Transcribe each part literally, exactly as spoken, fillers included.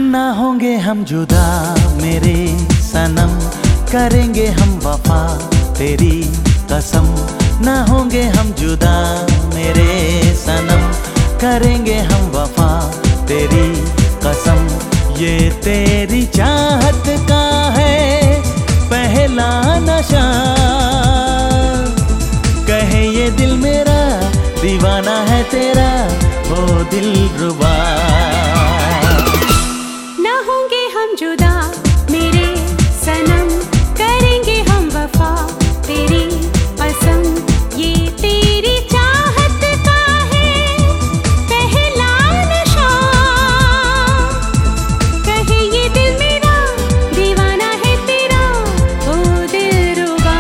ना होंगे हम जुदा मेरे सनम, करेंगे हम वफा तेरी कसम। ना होंगे हम जुदा मेरे सनम, करेंगे हम वफा तेरी कसम। ये तेरी चाहत का है पहला नशा, कहे ये दिल मेरा दीवाना है तेरा वो दिलरुबा। ना होंगे हम जुदा मेरे सनम, करेंगे हम वफा तेरी कसम। ये तेरी चाहत का है पहला नशा, कहे ये दिल मेरा दीवाना है तेरा ओ दिलरुबा।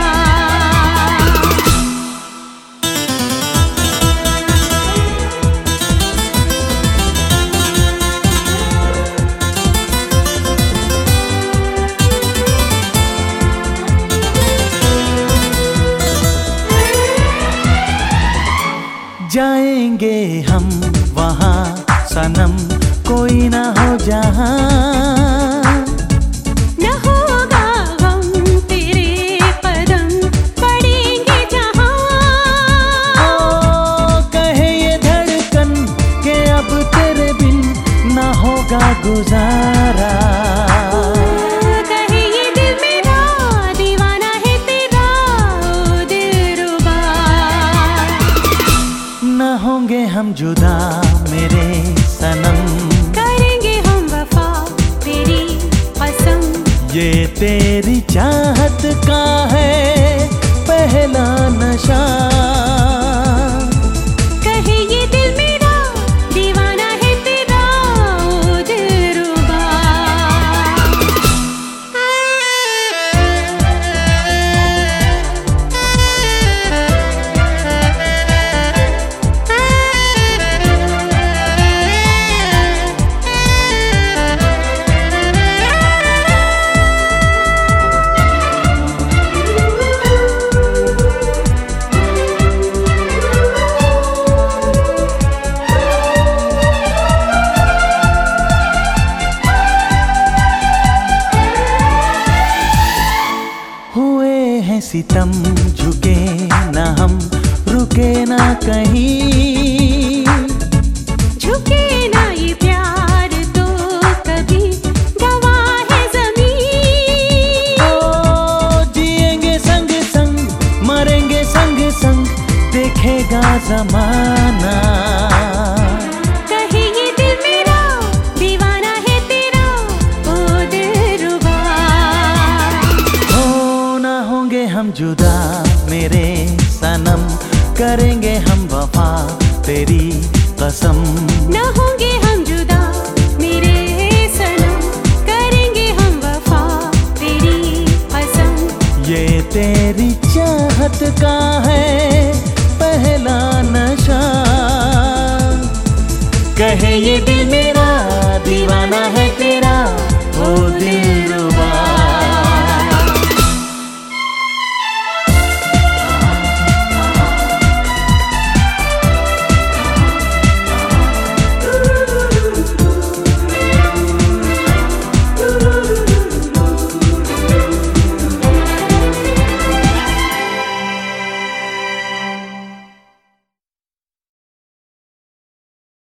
जाएंगे हम वहाँ सनम, कोई ना हो जहाँ। न होगा गम तेरे कदम पड़ेंगे जहाँ। ओ कहे ये धड़कन के अब तेरे बिन ना होगा गुजारा। कहे ये दिल मेरा दीवाना है तेरा ओ दिलरुबा। ना होंगे हम जुदा मेरे सनम, करेंगे हम वफा तेरी कसम। ये तेरी चाहत का है पहला नशा, कहे ये दिल मेरा दीवाना है तेरा ओ दिलरुबा। हुए हैं सितम झुके ना हम, रुके ना कहीं।